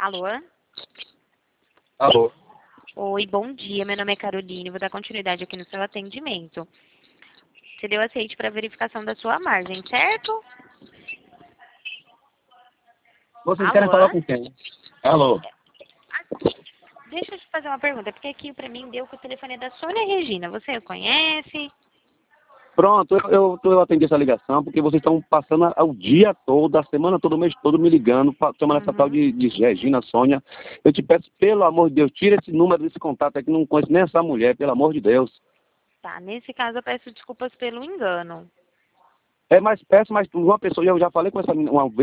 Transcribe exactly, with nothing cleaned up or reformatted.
Alô? Alô? Oi, bom dia. Meu nome é Caroline. Vou dar continuidade aqui no seu atendimento. Você deu aceite para verificação da sua margem, certo? Vocês querem Alô? falar com quem? Alô? Deixa eu te fazer uma pergunta, porque aqui para mim deu que o telefone é da Sônia Regina. Você a conhece? Pronto, eu, eu, eu atendi essa ligação porque vocês estão passando a- o dia todo, a semana toda, o mês todo me ligando, fa- chamando essa tal Uhum. de, de Regina, Sônia. Eu te peço, pelo amor de Deus, tira esse número desse contato aqui, não conheço nem essa mulher, pelo amor de Deus. Tá, nesse caso eu peço desculpas pelo engano. É mais peço, mas uma pessoa, eu já falei com essa menina uma